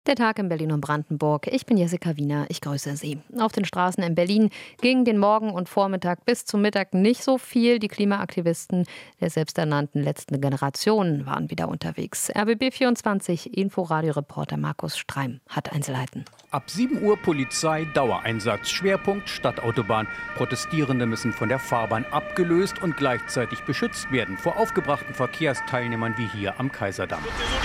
Der Tag in Berlin und Brandenburg. Ich bin Jessica Wiener, ich grüße Sie. Auf den Straßen in Berlin ging den Morgen und Vormittag bis zum Mittag nicht so viel. Die Klimaaktivisten der selbsternannten letzten Generation waren wieder unterwegs. RBB24 Inforadio-Reporter Markus Streim hat Einzelheiten. Ab 7 Uhr Polizei, Dauereinsatz, Schwerpunkt Stadtautobahn. Protestierende müssen von der Fahrbahn abgelöst und gleichzeitig beschützt werden vor aufgebrachten Verkehrsteilnehmern wie hier am Kaiserdamm.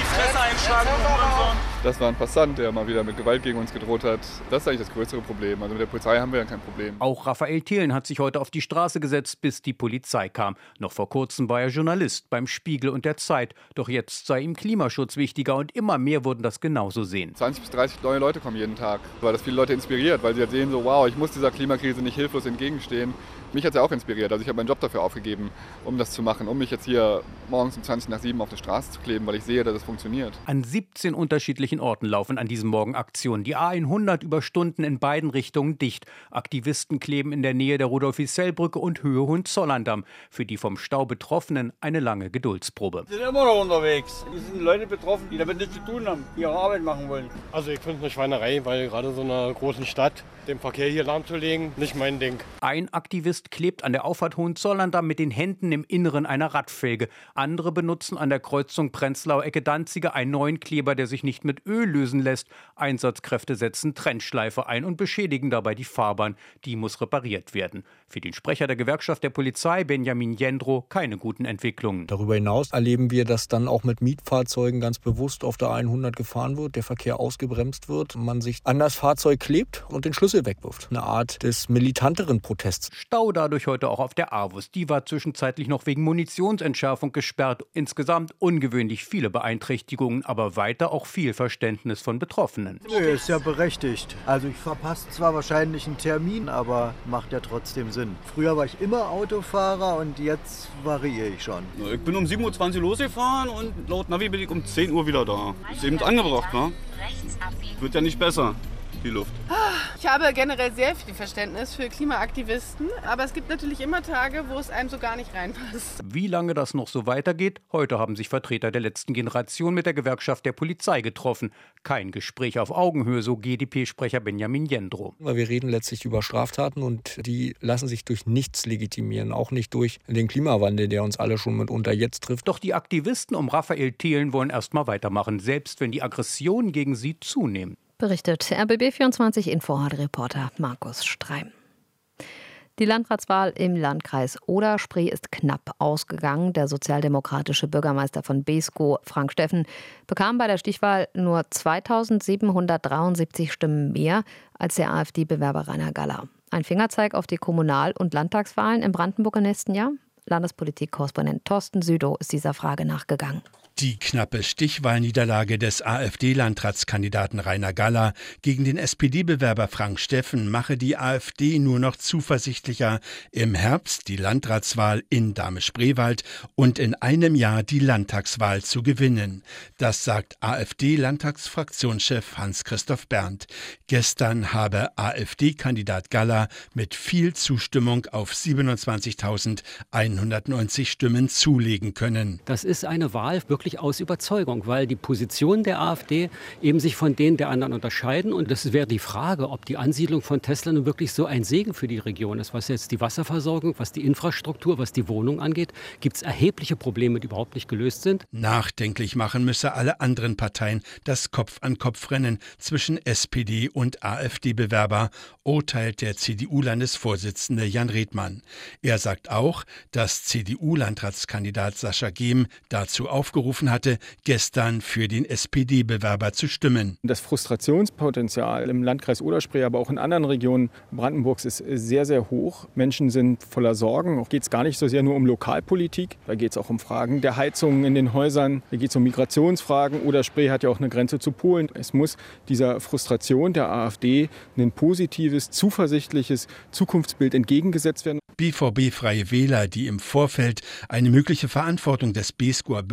Das war ein Passant, der mal wieder mit Gewalt gegen uns gedroht hat. Das ist eigentlich das größere Problem. Also mit der Polizei haben wir ja kein Problem. Auch Raphael Thelen hat sich heute auf die Straße gesetzt, bis die Polizei kam. Noch vor kurzem war er Journalist beim Spiegel und der Zeit. Doch jetzt sei ihm Klimaschutz wichtiger und immer mehr würden das genauso sehen. 20 bis 30 neue Leute kommen jeden Tag, weil das viele Leute inspiriert, weil sie halt sehen so, wow, ich muss dieser Klimakrise nicht hilflos entgegenstehen. Mich hat es ja auch inspiriert. Also ich habe meinen Job dafür aufgegeben, um das zu machen, um mich jetzt hier morgens um 20 nach 7 auf der Straße zu kleben, weil ich sehe, dass es funktioniert. An 17 unterschiedlichen Orten laufen an diesem Morgen Aktionen. Die A100 über Stunden in beiden Richtungen dicht. Aktivisten kleben in der Nähe der Rudolf-Isell-Brücke und Höhe Hohenzollern-Damm. Für die vom Stau Betroffenen eine lange Geduldsprobe. Wir sind immer noch unterwegs. Hier sind Leute betroffen, die damit nichts zu tun haben, die ihre Arbeit machen wollen. Also ich finde es eine Schweinerei, weil gerade so einer großen Stadt den Verkehr hier lahmzulegen, nicht mein Ding. Ein Aktivist klebt an der Auffahrt Hohenzollern-Damm mit den Händen im Inneren einer Radfelge. Andere benutzen an der Kreuzung Prenzlau-Ecke-Danzige einen neuen Kleber, der sich nicht mit Öl lösen lässt. Einsatzkräfte setzen Trennschleife ein und beschädigen dabei die Fahrbahn. Die muss repariert werden. Für den Sprecher der Gewerkschaft der Polizei, Benjamin Jendrow, keine guten Entwicklungen. Darüber hinaus erleben wir, dass dann auch mit Mietfahrzeugen ganz bewusst auf der 100 gefahren wird, der Verkehr ausgebremst wird, man sich an das Fahrzeug klebt und den Schlüssel wegwirft. Eine Art des militanteren Protests. Stau dadurch heute auch auf der AWUS. Die war zwischenzeitlich noch wegen Munitionsentschärfung gesperrt. Insgesamt ungewöhnlich viele Beeinträchtigungen, aber weiter auch viel Verständnis von Betroffenen. Nö, ist ja berechtigt. Also ich verpasse zwar wahrscheinlich einen Termin, aber macht ja trotzdem Sinn. Früher war ich immer Autofahrer und jetzt variiere ich schon. Ich bin um 7.20 Uhr losgefahren und laut Navi bin ich um 10 Uhr wieder da. Ist eben angebracht, wa? Wird ja nicht besser, die Luft. Ich habe generell sehr viel Verständnis für Klimaaktivisten, aber es gibt natürlich immer Tage, wo es einem so gar nicht reinpasst. Wie lange das noch so weitergeht? Heute haben sich Vertreter der letzten Generation mit der Gewerkschaft der Polizei getroffen. Kein Gespräch auf Augenhöhe, so GdP-Sprecher Benjamin Jendrow. Wir reden letztlich über Straftaten und die lassen sich durch nichts legitimieren, auch nicht durch den Klimawandel, der uns alle schon mitunter jetzt trifft. Doch die Aktivisten um Raphael Thelen wollen erst mal weitermachen, selbst wenn die Aggressionen gegen sie zunehmen. Berichtet RBB24 Inforadio-Reporter Markus Streim. Die Landratswahl im Landkreis Oder-Spree ist knapp ausgegangen. Der sozialdemokratische Bürgermeister von Beeskow, Frank Steffen, bekam bei der Stichwahl nur 2.773 Stimmen mehr als der AfD-Bewerber Rainer Galler. Ein Fingerzeig auf die Kommunal- und Landtagswahlen in Brandenburg im nächsten Jahr? Landespolitik-Korrespondent Thorsten Südow ist dieser Frage nachgegangen. Die knappe Stichwahlniederlage des AfD-Landratskandidaten Rainer Galler gegen den SPD-Bewerber Frank Steffen mache die AfD nur noch zuversichtlicher, im Herbst die Landratswahl in Dahme-Spreewald und in einem Jahr die Landtagswahl zu gewinnen. Das sagt AfD-Landtagsfraktionschef Hans-Christoph Berndt. Gestern habe AfD-Kandidat Galler mit viel Zustimmung auf 27.190 Stimmen zulegen können. Das ist eine Wahl wirklich aus Überzeugung, weil die Positionen der AfD eben sich von denen der anderen unterscheiden. Und das wäre die Frage, ob die Ansiedlung von Tesla nun wirklich so ein Segen für die Region ist. Was jetzt die Wasserversorgung, was die Infrastruktur, was die Wohnung angeht, gibt es erhebliche Probleme, die überhaupt nicht gelöst sind. Nachdenklich machen müsse alle anderen Parteien das Kopf-an-Kopf-Rennen zwischen SPD und AfD-Bewerber, urteilt der CDU-Landesvorsitzende Jan Redmann. Er sagt auch, dass CDU-Landratskandidat Sascha Gehm dazu aufgerufen hatte, gestern für den SPD-Bewerber zu stimmen. Das Frustrationspotenzial im Landkreis Oder-Spree, aber auch in anderen Regionen Brandenburgs ist sehr, sehr hoch. Menschen sind voller Sorgen. Auch geht es gar nicht so sehr nur um Lokalpolitik. Da geht es auch um Fragen der Heizungen in den Häusern. Da geht es um Migrationsfragen. Oder-Spree hat ja auch eine Grenze zu Polen. Es muss dieser Frustration der AfD ein positives, zuversichtliches Zukunftsbild entgegengesetzt werden. BVB-freie Wähler, die im Vorfeld eine mögliche Verantwortung des Beeskower Bürgermeisters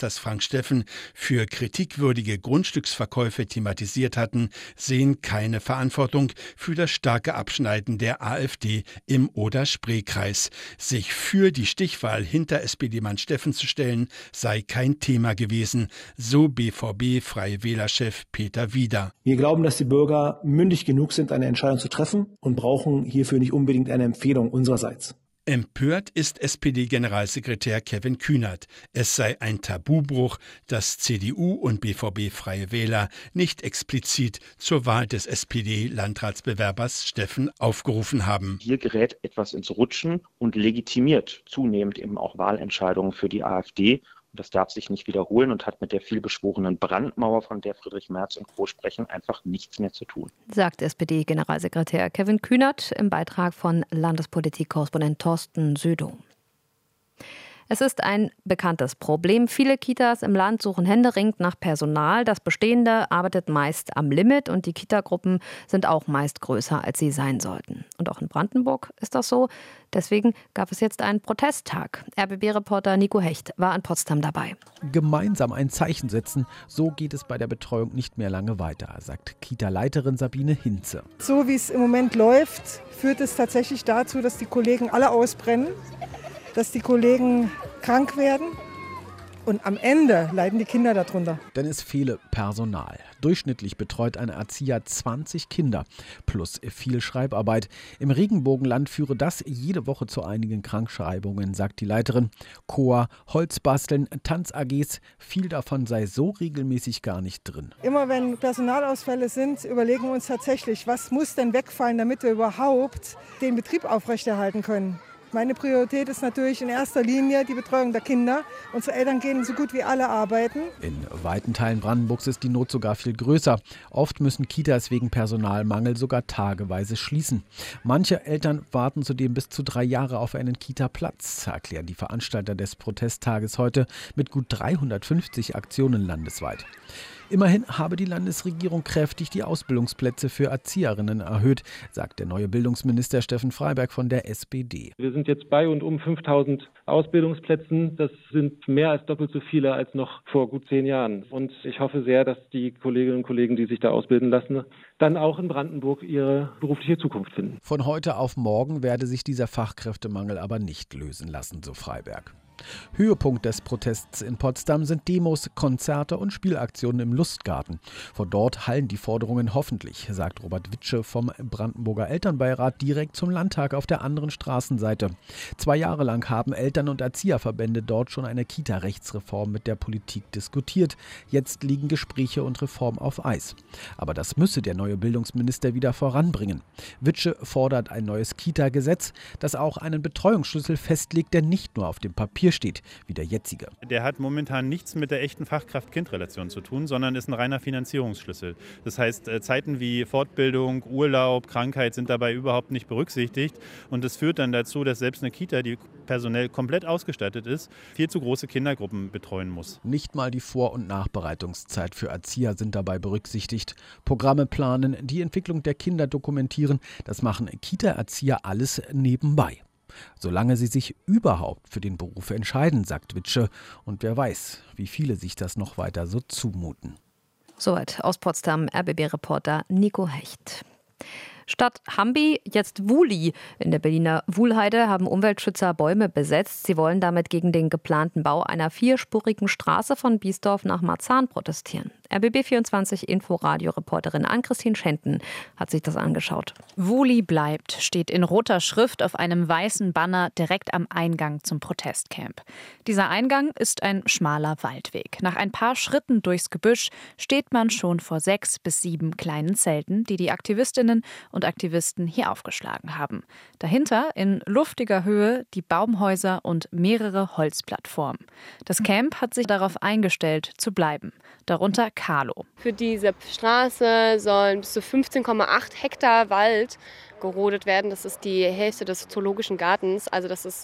das Frank Steffen für kritikwürdige Grundstücksverkäufe thematisiert hatten, sehen keine Verantwortung für das starke Abschneiden der AfD im Oder-Spree-Kreis. Sich für die Stichwahl hinter SPD-Mann Steffen zu stellen, sei kein Thema gewesen, so BVB-Freie Wählerchef Peter Wieder. Wir glauben, dass die Bürger mündig genug sind, eine Entscheidung zu treffen und brauchen hierfür nicht unbedingt eine Empfehlung unsererseits. Empört ist SPD-Generalsekretär Kevin Kühnert. Es sei ein Tabubruch, dass CDU und BVB-Freie Wähler nicht explizit zur Wahl des SPD-Landratsbewerbers Steffen aufgerufen haben. Hier gerät etwas ins Rutschen und legitimiert zunehmend eben auch Wahlentscheidungen für die AfD. Das darf sich nicht wiederholen und hat mit der vielbeschworenen Brandmauer, von der Friedrich Merz und Co. sprechen, einfach nichts mehr zu tun. Sagt SPD-Generalsekretär Kevin Kühnert im Beitrag von Landespolitik-Korrespondent Thorsten Södow. Es ist ein bekanntes Problem. Viele Kitas im Land suchen händeringend nach Personal. Das Bestehende arbeitet meist am Limit und die Kitagruppen sind auch meist größer, als sie sein sollten. Und auch in Brandenburg ist das so. Deswegen gab es jetzt einen Protesttag. RBB-Reporter Nico Hecht war in Potsdam dabei. Gemeinsam ein Zeichen setzen, so geht es bei der Betreuung nicht mehr lange weiter, sagt Kita-Leiterin Sabine Hinze. So wie es im Moment läuft, führt es tatsächlich dazu, dass die Kollegen alle ausbrennen, dass die Kollegen krank werden und am Ende leiden die Kinder darunter. Denn es fehle Personal. Durchschnittlich betreut ein Erzieher 20 Kinder plus viel Schreibarbeit. Im Regenbogenland führe das jede Woche zu einigen Krankschreibungen, sagt die Leiterin. Chor, Holzbasteln, Tanz-AGs, viel davon sei so regelmäßig gar nicht drin. Immer wenn Personalausfälle sind, überlegen wir uns tatsächlich, was muss denn wegfallen, damit wir überhaupt den Betrieb aufrechterhalten können. Meine Priorität ist natürlich in erster Linie die Betreuung der Kinder. Unsere Eltern gehen so gut wie alle arbeiten. In weiten Teilen Brandenburgs ist die Not sogar viel größer. Oft müssen Kitas wegen Personalmangel sogar tageweise schließen. Manche Eltern warten zudem bis zu 3 Jahre auf einen Kita-Platz, erklären die Veranstalter des Protesttages heute mit gut 350 Aktionen landesweit. Immerhin habe die Landesregierung kräftig die Ausbildungsplätze für Erzieherinnen erhöht, sagt der neue Bildungsminister Steffen Freiberg von der SPD. Wir sind jetzt bei und um 5.000 Ausbildungsplätzen. Das sind mehr als doppelt so viele als noch vor gut 10 Jahren. Und ich hoffe sehr, dass die Kolleginnen und Kollegen, die sich da ausbilden lassen, dann auch in Brandenburg ihre berufliche Zukunft finden. Von heute auf morgen werde sich dieser Fachkräftemangel aber nicht lösen lassen, so Freiberg. Höhepunkt des Protests in Potsdam sind Demos, Konzerte und Spielaktionen im Lustgarten. Von dort hallen die Forderungen hoffentlich, sagt Robert Witsche vom Brandenburger Elternbeirat direkt zum Landtag auf der anderen Straßenseite. 2 Jahre lang haben Eltern- und Erzieherverbände dort schon eine Kita-Rechtsreform mit der Politik diskutiert. Jetzt liegen Gespräche und Reform auf Eis. Aber das müsse der neue Bildungsminister wieder voranbringen. Witsche fordert ein neues Kita-Gesetz, das auch einen Betreuungsschlüssel festlegt, der nicht nur auf dem Papier steht, wie der jetzige. Der hat momentan nichts mit der echten Fachkraft-Kind-Relation zu tun, sondern ist ein reiner Finanzierungsschlüssel. Das heißt, Zeiten wie Fortbildung, Urlaub, Krankheit sind dabei überhaupt nicht berücksichtigt. Und das führt dann dazu, dass selbst eine Kita, die personell komplett ausgestattet ist, viel zu große Kindergruppen betreuen muss. Nicht mal die Vor- und Nachbereitungszeit für Erzieher sind dabei berücksichtigt. Programme planen, die Entwicklung der Kinder dokumentieren, das machen Kita-Erzieher alles nebenbei. Solange sie sich überhaupt für den Beruf entscheiden, sagt Witsche. Und wer weiß, wie viele sich das noch weiter so zumuten. Soweit aus Potsdam RBB-Reporter Nico Hecht. Statt Hambi jetzt Wuli. In der Berliner Wuhlheide haben Umweltschützer Bäume besetzt. Sie wollen damit gegen den geplanten Bau einer 4-spurigen Straße von Biesdorf nach Marzahn protestieren. RBB24 Inforadio-Reporterin Ann-Christine Schenten hat sich das angeschaut. Wuli bleibt, steht in roter Schrift auf einem weißen Banner direkt am Eingang zum Protestcamp. Dieser Eingang ist ein schmaler Waldweg. Nach ein paar Schritten durchs Gebüsch steht man schon vor 6 bis 7 kleinen Zelten, die die Aktivistinnen und Aktivisten hier aufgeschlagen haben. Dahinter in luftiger Höhe die Baumhäuser und mehrere Holzplattformen. Das Camp hat sich darauf eingestellt, zu bleiben. Darunter Carlo. Für diese Straße sollen bis zu 15,8 Hektar Wald gerodet werden. Das ist die Hälfte des Zoologischen Gartens. Also das ist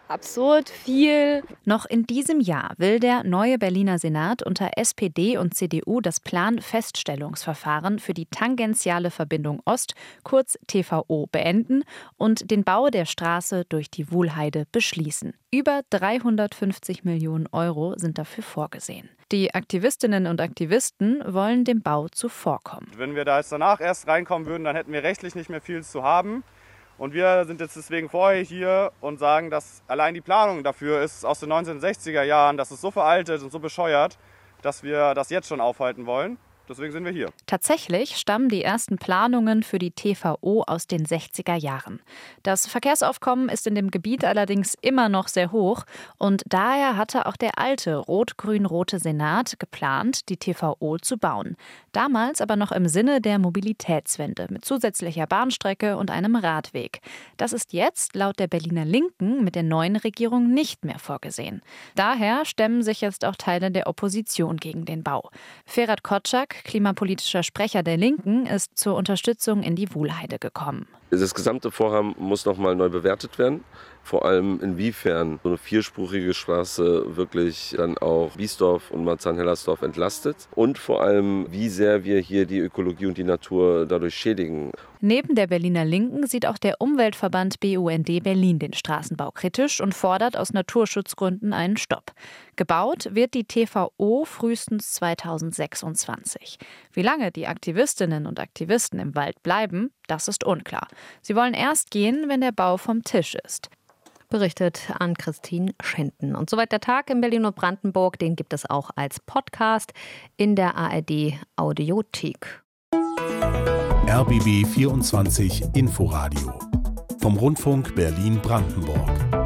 absurd viel. Noch in diesem Jahr will der neue Berliner Senat unter SPD und CDU das Planfeststellungsverfahren für die tangentiale Verbindung Ost, kurz TVO, beenden und den Bau der Straße durch die Wuhlheide beschließen. Über 350 Millionen Euro sind dafür vorgesehen. Die Aktivistinnen und Aktivisten wollen dem Bau zuvorkommen. Wenn wir da jetzt danach erst reinkommen würden, dann hätten wir rechtlich nicht mehr viel zu haben. Und wir sind jetzt deswegen vorher hier und sagen, dass allein die Planung dafür ist aus den 1960er Jahren, das ist so veraltet und so bescheuert, dass wir das jetzt schon aufhalten wollen. Deswegen sind wir hier. Tatsächlich stammen die ersten Planungen für die TVO aus den 60er Jahren. Das Verkehrsaufkommen ist in dem Gebiet allerdings immer noch sehr hoch und daher hatte auch der alte rot-grün-rote Senat geplant, die TVO zu bauen. Damals aber noch im Sinne der Mobilitätswende mit zusätzlicher Bahnstrecke und einem Radweg. Das ist jetzt laut der Berliner Linken mit der neuen Regierung nicht mehr vorgesehen. Daher stemmen sich jetzt auch Teile der Opposition gegen den Bau. Ferhat Kotschak, klimapolitischer Sprecher der Linken, ist zur Unterstützung in die Wuhlheide gekommen. Das gesamte Vorhaben muss nochmal neu bewertet werden. Vor allem inwiefern so eine vierspurige Straße wirklich dann auch Biesdorf und Marzahn-Hellersdorf entlastet. Und vor allem, wie sehr wir hier die Ökologie und die Natur dadurch schädigen. Neben der Berliner Linken sieht auch der Umweltverband BUND Berlin den Straßenbau kritisch und fordert aus Naturschutzgründen einen Stopp. Gebaut wird die TVO frühestens 2026. Wie lange die Aktivistinnen und Aktivisten im Wald bleiben, das ist unklar. Sie wollen erst gehen, wenn der Bau vom Tisch ist. Berichtet Ann-Christine Schenten. Und soweit der Tag in Berlin und Brandenburg, den gibt es auch als Podcast in der ARD Audiothek. RBB 24 Inforadio vom Rundfunk Berlin-Brandenburg.